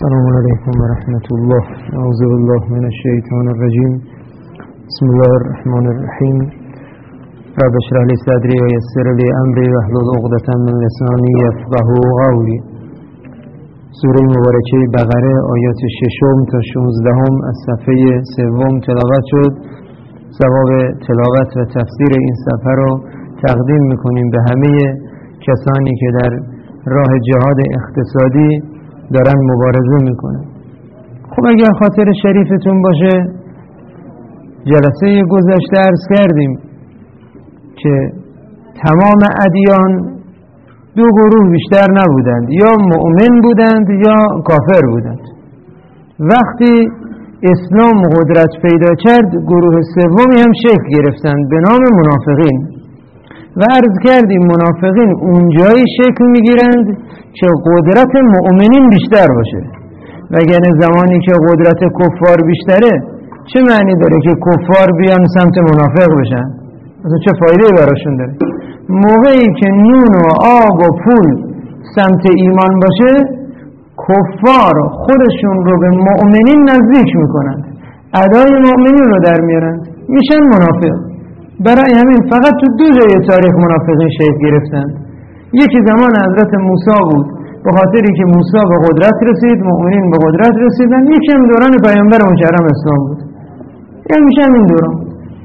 السلام علیکم و رحمت الله. اعوذ بالله من الشیطان الرجیم. بسم الله الرحمن الرحیم. رب اشرح لی صدری و یسر لی امری واحلل عقدة من لسانی یفقهوا قولی. سوره مبارکه بقره آیات 6 تا 16 از صفحه 3 تلاوت شد. ثواب تلاوت و تفسیر این صفحه رو تقدیم میکنیم به همه کسانی که در راه جهاد اقتصادی دارن مبارزه میکنن. خب اگر خاطر شریفتون باشه، جلسه گذشته عرض کردیم که تمام ادیان دو گروه بیشتر نبودند، یا مؤمن بودند یا کافر بودند. وقتی اسلام قدرت پیدا کرد، گروه سومی هم شکل گرفتند به نام منافقین. و عرض کردیم منافقین اونجایی شکل میگیرند که قدرت مؤمنین بیشتر باشه، وگرنه زمانی که قدرت کفار بیشتره چه معنی داره که کفار بیان سمت منافق بشن؟ مثلا چه فایده براشون داره؟ موقعی که نون و آب و پول سمت ایمان باشه، کفار خودشون رو به مؤمنین نزدیک میکنند، ادای مؤمنین رو در میارند، میشن منافق. برای همین فقط تو دو جای تاریخ منافقین شکل گرفتند. یکی زمان حضرت موسی بود، به خاطری که موسی به قدرت رسید، مؤمنین به قدرت رسیدن. یکی هم دوران پیامبر مکرم اسلام بود، یعنی میشه این دوران.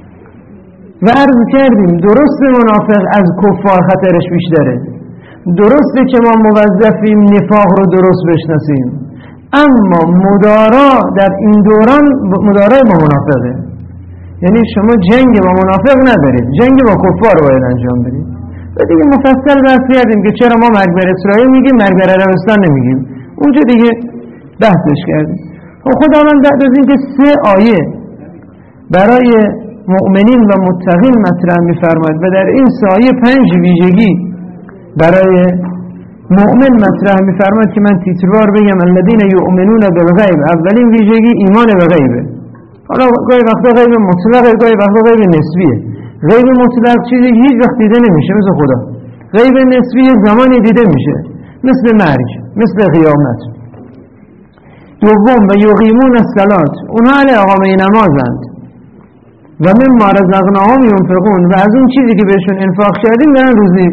و عرض کردیم درست منافق از کفار خطرش بیشتره، درسته که ما موظفیم نفاق رو درست بشناسیم، اما مدارا در این دوران مدارای با منافقه. یعنی شما جنگ با منافق ندارید، جنگ با کفار باید انجام بدید. و دیگه مفصل بحث کردیم که چرا ما مرگ بر اسرائیل میگیم، مرگ بر عربستان نمیگیم، اونجا دیگه بحثش کردیم. و خداوند بعد از اینکه 3 آیه برای مؤمنین و متقین مطرح میفرماید و در این 3 آیه 5 ویژگی برای مؤمن مطرح میفرماید که من تیتروار بگم الذین یؤمنون بالغیب. اولین ویژگی ایمان به غیبه. حالا گاهی وقتا غیب مطلقه، گاهی وقتا غیب نسبیه. غیب مطلق چیزی هیچ وقت دیده نمیشه مثل خدا. غیب نسبی زمانی دیده میشه، مثل مرگ، مثل قیامت. دوم و یقیمون الصلاة، اونها اهل اقامه نمازند. و مما رزقناهم ينفقون، و از اون چیزی که بهشون انفاق کردیم دارن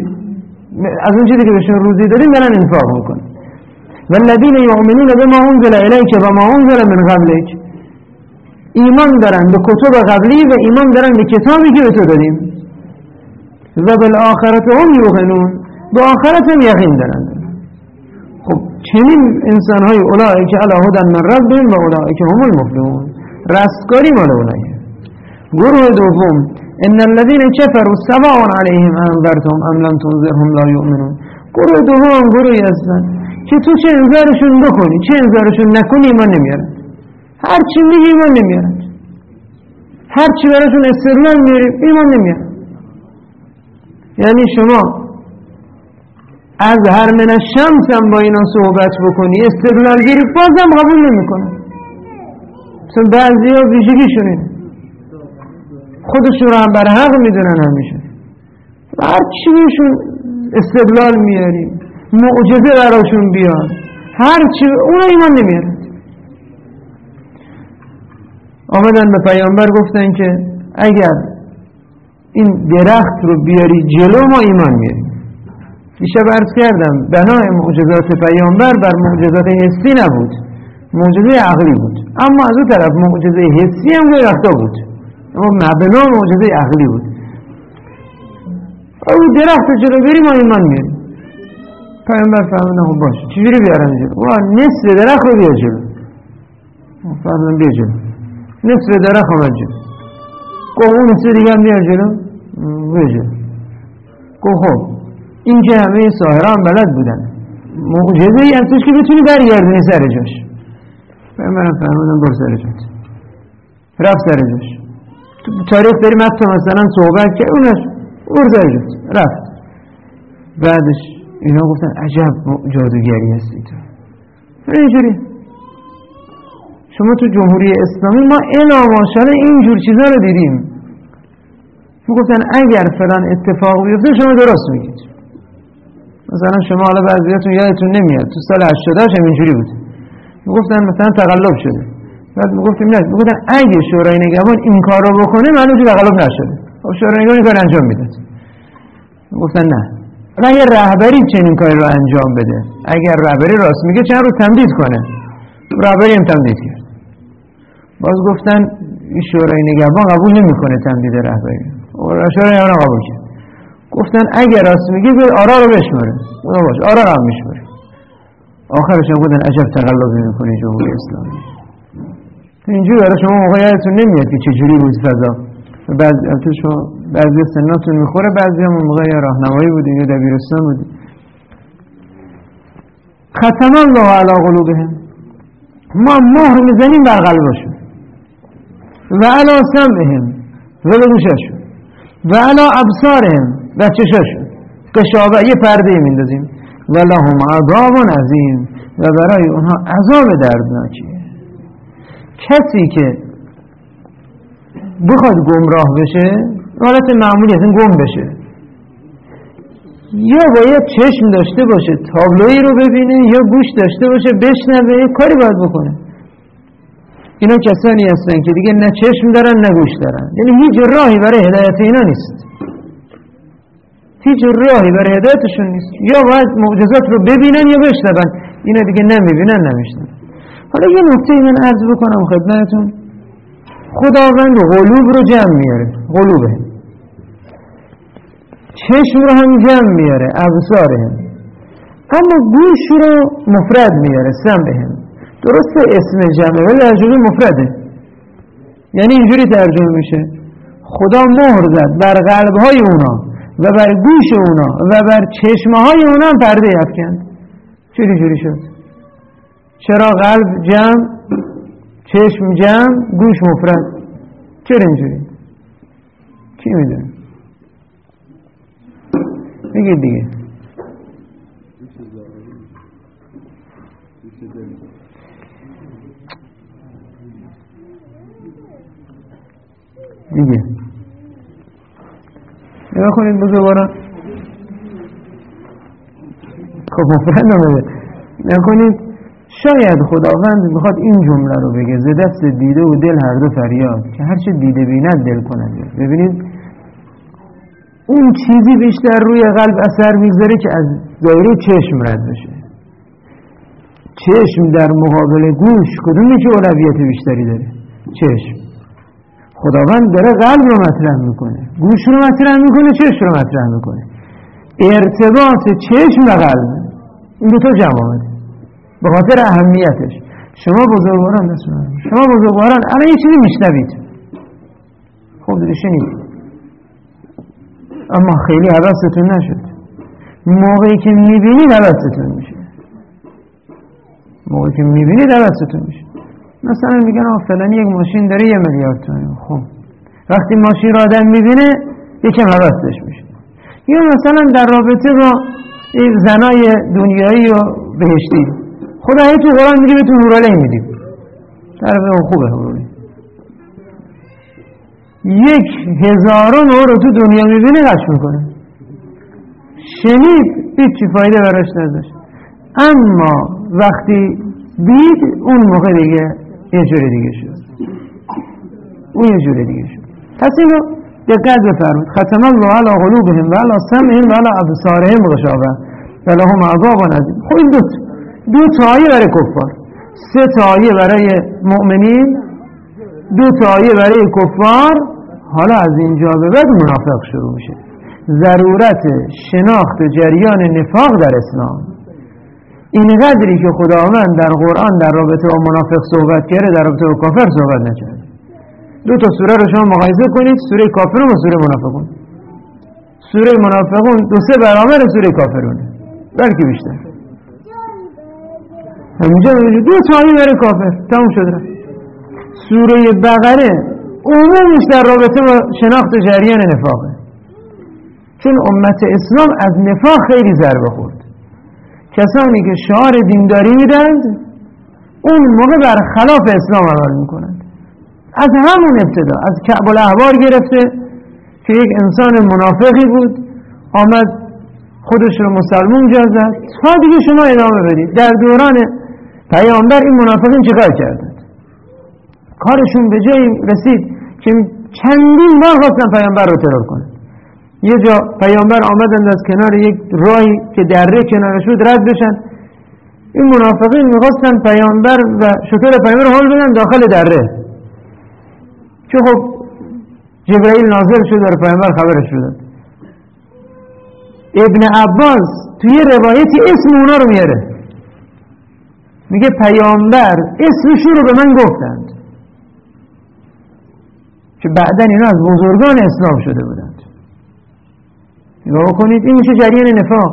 از اون چیزی که بهشون روزی دادیم دارن انفاق میکنن. والذین یؤمنون بما انزل الیک و ما انزل من قبلک، ایمان دارن به کتب قبلی و ایمان دارن به کتابی که به تو دادیم. و بالآخرت هم یوقنون، به آخرت هم یقین دارن. خب چنین انسان‌های اولئک علی هدی من ربهم و اولئک هم المفلحون، رستگاری مال اونایه. گروه دوم ان الذين كفروا سواء عليهم انذرتهم ام لم تنذرهم لا يؤمنون. گروه دوم گروهی هستن که تو چه انذارشون بکنی چه انذارشون نکنی ایمان نمیارن. هر چی میگی ایمان نمیارن، هر چی براشون استدلال میاری ایمان نمیارن. یعنی شما از هر من الشمس هم با اینا صحبت بکنی، استدلال گیری، بازم قبول نمیکنن. مثلا بعضیا ویژگیشون اینه، خودشون رو هم بر حق میدونن همیشه. هر چی بهشون استدلال میاری، معجزه براشون بیان، هر چی اونا ایمان نمیارن. آمدن به پیامبر گفتن که اگر این درخت رو بیاری جلو ما ایمان میاریم. دیشب عرض کردم بنای معجزات پیامبر بر معجزات حسی نبود، معجزه عقلی بود. اما از اون طرف معجزه حسی هم گاهی وقتا بود، اما مبنا معجزه عقلی بود. او درخت جلو بریم ما ایمان میاریم. پیامبر فرمودن خب باشه چجوری بیارن جلو؟ نصف درخت رو بیار جلو. فرمودن بیا جلو. نصف درخت آمد جلو. گفت اون نصف دیگه هم بیار جلو. بیا جلو. گفت خب این که همه ساحران بلد بودن، معجزه ای هستش که بتونی برگردونی سر جاش. پیامبرم فرمودن بر سر جاش. رفت سر جاش. تو تاریخ داریم حتی مثلا صحبت که اونش بر سر جاش رفت. بعدش اینا گفتن عجب جادوگری هستی تو. اینجوری شما تو جمهوری اسلامی ما الا ماشاءالله اینجور چیزا رو دیدیم. میگفتن اگر فلان اتفاق بیفته شما درست میگید. مثلا شما حالا بعضیاتون یادتون نمیاد تو سال 88 هم اینجوری بود، میگفتن مثلا تقلب شده، بعد میگفتیم نه، میگفتن اگه شورای نگهبان این کار رو بکنه معلومه تقلب نشده. خب شورای نگهبان این کار انجام میداد. میگفتن نه، اگه رهبری چنین کاری رو انجام بده، اگر رهبری راست میگه چند روز تمدید کنه، رهبری هم تمدید کرد. باز گفتن این شورای نگهبان قبول نمیکنه تمدید رهبری، شورای نگهبان قبول کرد. گفتن اگر راست میگه آرا رو بشماره، اونو باش آرا رو هم میشماره. آخرش هم گفتن عجب تقلبی میکنه جمهوری اسلامی. اینجوری برای شما موقع یادتون نمیاد که چجوری بود فضا. بعضی سناتون میخوره، بعضی هم موقع یا راهنمایی بودیم یا دبیرستان بودیم. ختم الله علی قلوبهم، ما مهر میزنیم بر قلبشون، و علی سمعهم، و به گوششون، و علی ابصارهم، و چششون قشابه یه پرده میندازیم، و لهم عذاب عظیم، و برای اونها عذاب دردناکیه. کسی که بخواد گمراه بشه، حالت معمولی از این گم بشه، یا باید چشم داشته باشه تابلویی رو ببینه، یا گوش داشته باشه بشنوه، یه کاری باید بکنه. اینا کسانی هستن که دیگه نه چشم دارن نه گوش دارن، یعنی هیچ راهی برای هدایت اینا نیست، هیچ راهی برای هدایتشون نیست. یا باید معجزات رو ببینن یا بشنون، اینا دیگه نمیبینن نمیشنن. حالا یه نکته من عرض بکنم خدمتتون، خداوند قلوب رو جمع میاره، قلوبه، چشم رو هم جمع میاره، ابصاره، اما گوش رو مفرد میاره، سمعهم. درسته اسم جمعه ولی ترجمه مفرده، یعنی اینجوری ترجمه میشه خدا مهر زد بر قلبهای اونا و بر گوش اونا و بر چشمهای اونا هم پرده افکند. جوری شد؟ چرا قلب جمع، چشم جمع، گوش مفرد؟ چرا اینجوری؟ کی میدونه؟ بگید دیگه. نگاه کنید بزرگواران، خب مفرد نمیده. نگاه کنید، شاید خداوند میخواد این جمله رو بگه ز دست دیده و دل هر دو فریاد، که هر چه دیده بیند دل کند. ببینید اون چیزی بیشتر روی قلب اثر میگذاره که از دایره چشم رد بشه. چشم در مقابل گوش کدومی که اولویت بیشتری داره؟ چشم. خداوند داره قلب رو مطرح میکنه، گوش رو مطرح میکنه، چشم رو مطرح میکنه. ارتباط چشم و قلب این دو تا جمع آمده به خاطر اهمیتش. شما بزرگواران الان یه چیزی میشنوید، خب دیگه شنید اما خیلی حواستون نشد. موقعی که میبینید حواستون میشه، موقعی که میبینید حواستون میشه. مثلا میگن فلانی یک ماشین داره 1 میلیارد تومان، خب وقتی ماشین رو آدم میبینه یکم حواسش میشه. یا مثلا در رابطه با زنای دنیایی و بهشتی، خدا هی تو قرآن میگه بهتون حورالعین میدیم، طرف اون خوبه حورالعین. 1000 رو تو دنیا میبینه قش میکنه، شنید هیچی فایده براش نداشت، اما وقتی دید اون موقع دیگه یه جوری دیگه شد، اون یه جوری دیگه شد. پس اینو دقت بفرمایید. ختم الله علی قلوبهم و علی سمعهم و علی ابصارهم غشاوة و لهم عذاب عظیم. خب این دو تایه برای کفار، 3 تایه برای مؤمنین، 2 تایه برای کفار. حالا از اینجا به بعد منافق شروع میشه. ضرورت شناخت جریان نفاق در اسلام، این قدری که خداوند در قرآن در رابطه با منافق صحبت کرده در رابطه با کافر صحبت نکرده. 2 تا سوره رو شما مقایسه کنید، سوره کافرون و سوره منافقون. سوره منافقون 2-3 برابر سوره کافرونه، بلکه بیشتر. همینجا 2 تایی برای کافر تموم شد. سوره بقره عمومش در رابطه با شناخت جریان نفاقه، چون امت اسلام از نفاق خیلی ضربه خورد. کسانی که شعار دینداری میدند اون موقع برخلاف اسلام عمل میکنند. از همون ابتدا، از کعب الاحبار گرفته که یک انسان منافقی بود، آمد خودش رو مسلمون جا زد، تا دیگه شما ادامه بدید. در دوران پیامبر این منافقین چیکار کردند؟ کارشون به جایی رسید که چندین بار خواستن پیامبر رو ترور کنند. یه جا پیامبر آمدند از کنار یک راهی که دره کنارش بود رد بشن، این منافقین میخواستن پیامبر و شطور پیامبر حال بدن داخل دره، که خب جبرائیل نازل شد و پیامبر خبرش شد. ابن عباس توی روایتی اسم اونا رو میاره، میگه پیامبر اسمشون رو به من گفتند که بعداً اینا از بزرگان اسلام شده بودند. نگاه کنید، این میشه جریان نفاق.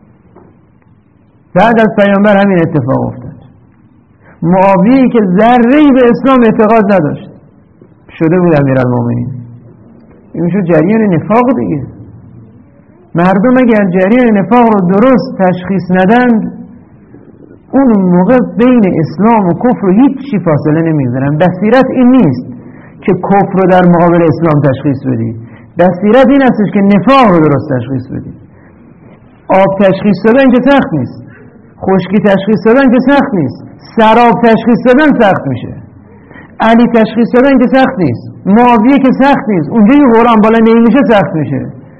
بعد از پیامبر همین اتفاق افتاد. معاویه‌ای که ذره‌ای به اسلام اعتقاد نداشت شده بود امیرالمومنین. این میشه جریان نفاق دیگه. مردم اگر جریان نفاق رو درست تشخیص ندند، اون موقع بین اسلام و کفر رو هیچی فاصله نمیگذارن. بصیرت این نیست که کفر رو در مقابل اسلام تشخیص بدی، بصیرت این هستش که نفاق رو درست تشخیص بدی. آب تشخیص دادن که سخت نیست، خشکی تشخیص دادن که سخت نیست، سراب تشخیص دادن سخت میشه، علی تشخیص دادن که سخت نیست، معاویه که سخت نیست، اونجایی قرآن بالا نمیشه سخت میشه.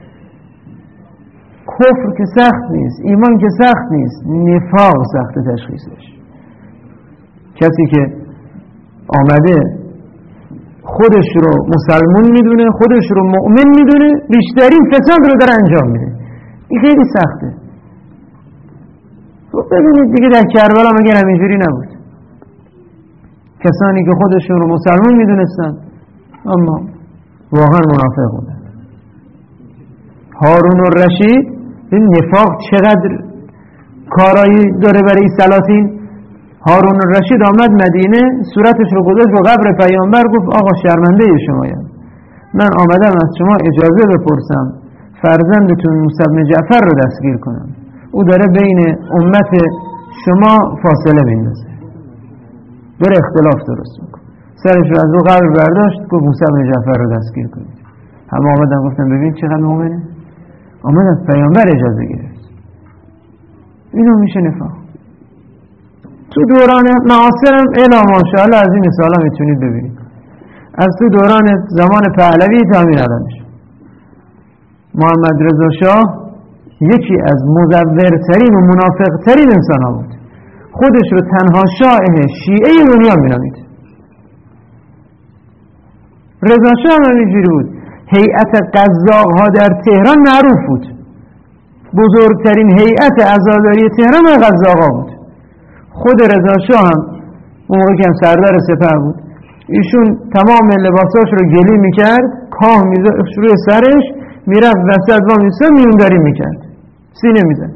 کفر که سخت نیست، ایمان که سخت نیست، نفاق سخت تشخیصش. کسی که آمده خودش رو مسلمان میدونه، خودش رو مؤمن میدونه، بیشترین فساد رو داره انجام میده، این خیلی سخته. خب ببینید دیگه در کربلا مگر همینجوری نبود؟ کسانی که خودشون رو مسلمان میدونستن اما واقعا منافق بودن. هارون الرشید این نفاق چقدر کارایی داره برای سلاطین. هارون الرشید آمد مدینه، صورتش رو گذاشت رو قبر پیامبر، گفت آقا شرمنده شمایم، من آمدم از شما اجازه بپرسم فرزندتون موسی بن جعفر رو دستگیر کنم، او داره بین امت شما فاصله میندازه، داره اختلاف درست میکنه. سرش رو از او قبر برداشت، گفت موسی بن جعفر رو دستگیر کنید. همه آمدن گفتن ببین چقدر مؤمنه، آمد از پیامبر اجازه گرفت. اینو میشه نفاق. تو دوران معاصرم الا ماشاءالله از این مثالا میتونید ببینید، از تو دوران زمان پهلوی تا همین الانش. محمد رضا شاه یکی از مزورترین و منافقترین انسان ها بود. خودش رو تنها شاه شیعه دنیا مینامید. رضا شاه هم اینجوری بود. هیئت قزاق ها در تهران معروف بود، بزرگترین هیئت عزاداری تهران قزاق ها بود. خود رضا شاه هم اون موقع که سردار سپاه بود، ایشون تمام لباساش رو گلی میکرد، کاه میذاشت روی سرش، میرفت وسط و میونداری میکرد، سینه میزد.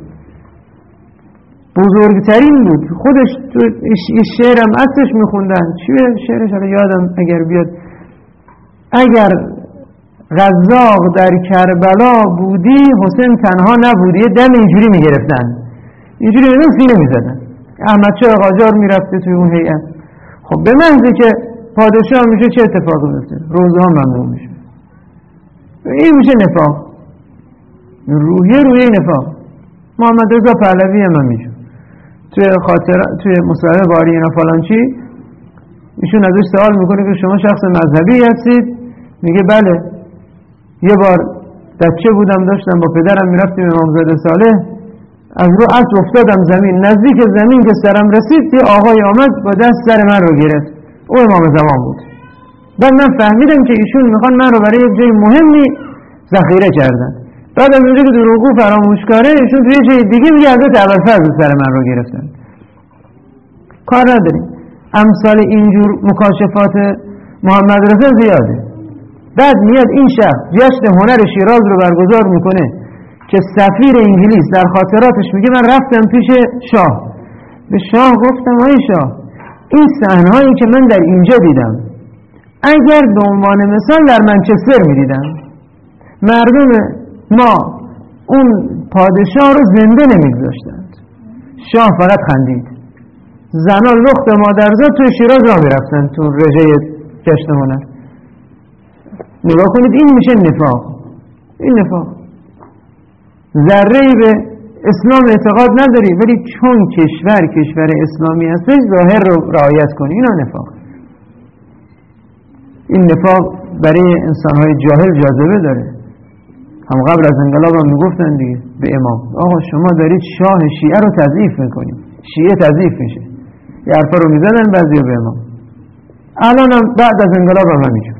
بزرگترین بود. خودش تو شعرم اصلش میخوندن، چیه شعرش رو یادم اگر بیاد، اگر قزاق در کربلا بودی حسین تنها نبودی، یه دم اینجوری میگرفتن، اینجوری میدن سینه میزدن. احمد شاه قاجار میرفته توی اون هیئت. خب به محضی که پادشاه میشه چه اتفاقی میفته؟ روزه ها ممنوع میشه. این میشه نفاق، روحیه نفاق. محمد رضا پهلوی هم میشه توی توی مصاحبه باری اینا فلان چی، ایشون ازش سوال میکنه که شما شخص مذهبی هستید؟ میگه بله، یه بار بچه بودم داشتم با پدرم میرفتیم امامزاده صالح، از رو اسب افتادم زمین، نزدیک زمین که سرم رسید یه آقای آمد با دست سر من رو گرفت، او امام زمان بود. بعد من فهمیدم که ایشون میخوان من رو برای یک جای مهمی ذخیره کردن. بعد از اونجا که دروغگو فراموشکاره، ایشون توی جای دیگه میگه حضرت ابوالفضل سر من رو گرفتن. کار نداریم، امثال اینجور مکاشفات محمد رضا زیاده. بعد میاد این شخص جشن هنر شیراز رو برگزار میکنه که سفیر انگلیس در خاطراتش میگه من رفتم پیش شاه، به شاه گفتم آی شاه، این صحنه‌هایی که من در اینجا دیدم اگر به عنوان مثال در منچستر میدیدم، مردم ما اون پادشاه رو زنده نمیگذاشتند. شاه فقط خندید. زنان لخت مادرزاد توی شیراز را میرفتن تو رژه جشن هنر. نگاه کنید، این میشه نفاق. این نفاق ذره‌ای به اسلام اعتقاد نداری ولی چون کشور اسلامی هستش ظاهر رو رعایت کنی، اینا نفاق. این نفاق برای انسانهای جاهل جاذبه داره. هم قبل از انقلاب هم میگفتن دیگه به امام آقا شما دارید شاه شیعه رو تضعیف میکنید، شیعه تضعیف میشه، یه حرفا رو میزنن بعضیا به امام. الان هم بعد از انقلاب هم همینجور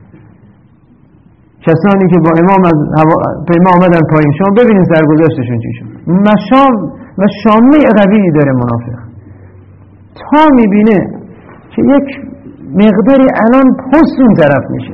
کسانی که با امام از پیما آمدن پایین، شما ببینید سرگذشتشون چی شد. مشام و شامه قوی داره منافق، تا میبینه که یک مقداری الان پست اون طرف میشه،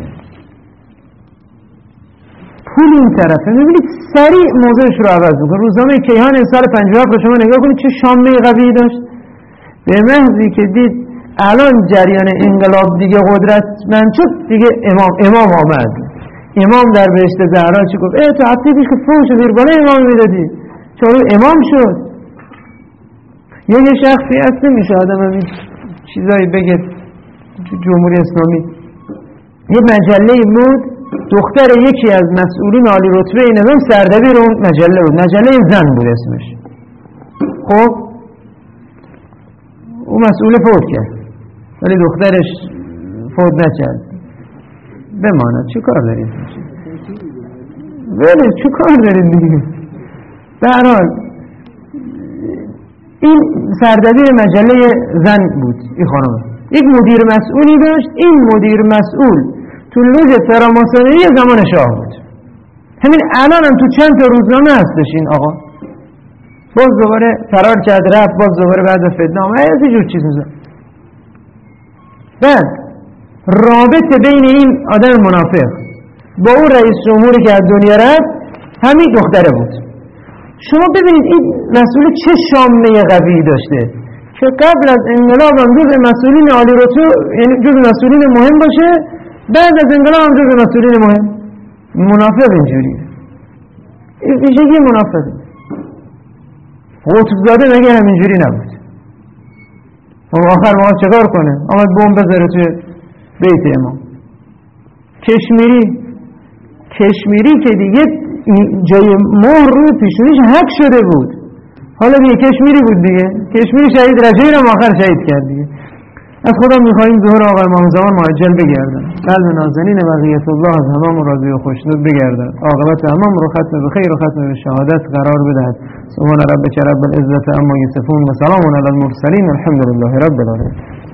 پول این طرفه، میبینید سریع موضوعش رو عوض میکنه. روزنامه کیهان سال 57 رو شما نگاه کنید چه شامه قوی داشت. به محضی که دید الان جریان انقلاب دیگه قدرتمند شد، دیگه امام آمد. امام در بهشت زهرا چی گفت؟ تو هفته پیش که فوش زیر بالا امام میدادی، چرا امام شد؟ یه شخصی هست نمیشه آدم همین چیزایی بگه جمهوری اسلامی. یه مجله بود، دختر یکی از مسئولین عالی رتبه نظام سردبیر اون مجله بود، مجله زن بود اسمش. خب اون مسئول فوت کرد ولی دخترش فوت نکرد. بماند چی کار دارید؟ ولی چی کار دارید دیگه؟ به هر حال این سردبیر مجله زن بود. این خانم یک مدیر مسئولی داشت. این مدیر مسئول تو لوژ فراماسونری زمان شاه بود. همین الان هم تو چند تا روزنامه هستش این آقا. باز دوباره فرار کرد رفت، باز دوباره بعد از فتنه آمد، از این جور چیز میزن. بعد رابطه بین این آدم منافق با اون رئیس جمهوری که از دنیا رفت همین دختره بود. شما ببینید این مسئول چه شامه قوی داشته که قبل از انقلاب هم جز مسئولین عالی رتبه، یعنی جز مسئولین مهم باشه، بعد از انقلاب هم جز مسئولین مهم. منافق اینجوریه، ویژگی منافقه. قطبزاده مگه همینجوری نبود؟ آخر ما چکار کنه؟ آمد بمب بذاره توی بیت امام. کشمیری که دیگه جای مهر روی پیشونیش حک شده بود، حالا دیگه کشمیری بود دیگه. کشمیری شهید رجایی رو آخر شهید کرد دیگه. از خدا میخواییم ظهور آقا امام زمان معجل بگردن، قلب نازنین بقیت الله از همام راضی و خوشنود بگردن، عاقبت همام رو ختم به خیر و ختم به شهادت قرار بدهد. سبحان ربک رب العزت عما یصفون و سلام علی المرسلین والحمد لله رب العالمین.